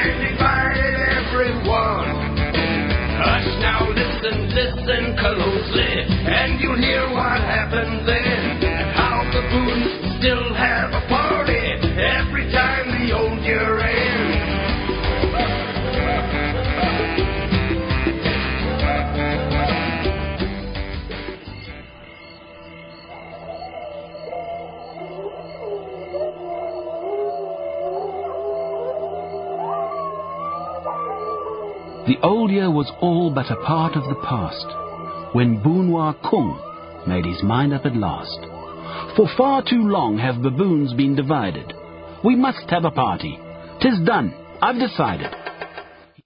divided everyone. Hush now, listen closely, and you'll hear what happened then. How the baboons still have a party every time the old year ends. The old year was all but a part of the past, when Boonwah Kung made his mind up at last. For far too long have baboons been divided. We must have a party. 'Tis done. I've decided.